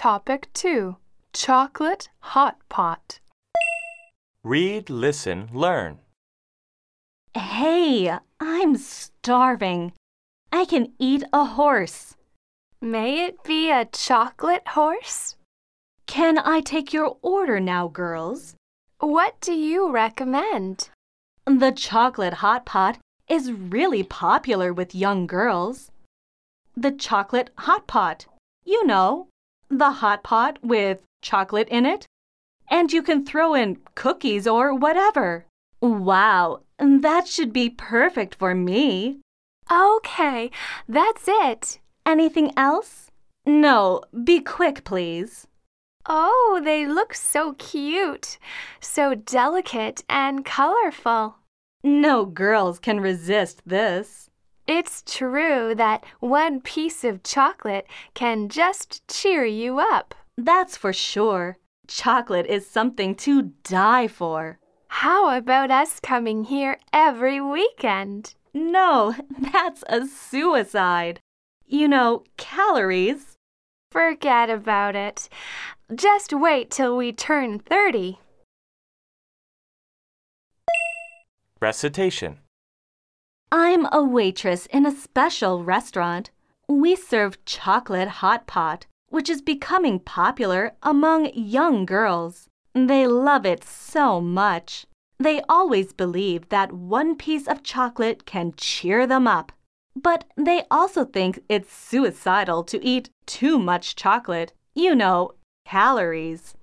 Topic 2. Chocolate Hot Pot. Read, listen, learn. Hey, I'm starving. I can eat a horse. May it be a chocolate horse? Can I take your order now, girls? What do you recommend? The chocolate hot pot is really popular with young girls. The chocolate hot pot, you know, the hot pot with chocolate in it. And you can throw in cookies or whatever. Wow, that should be perfect for me. Okay, that's it. Anything else? No, be quick, please. Oh, they look so cute, so delicate and colorful. No girls can resist this. It's true that one piece of chocolate can just cheer you up. That's for sure. Chocolate is something to die for. How about us coming here every weekend? No, that's a suicide. You know, calories. Forget about it. Just wait till we turn 30. Recitation. I'm a waitress in a special restaurant. We serve chocolate hot pot, which is becoming popular among young girls. They love it so much. They always believe that one piece of chocolate can cheer them up. But they also think it's suicidal to eat too much chocolate. You know, calories.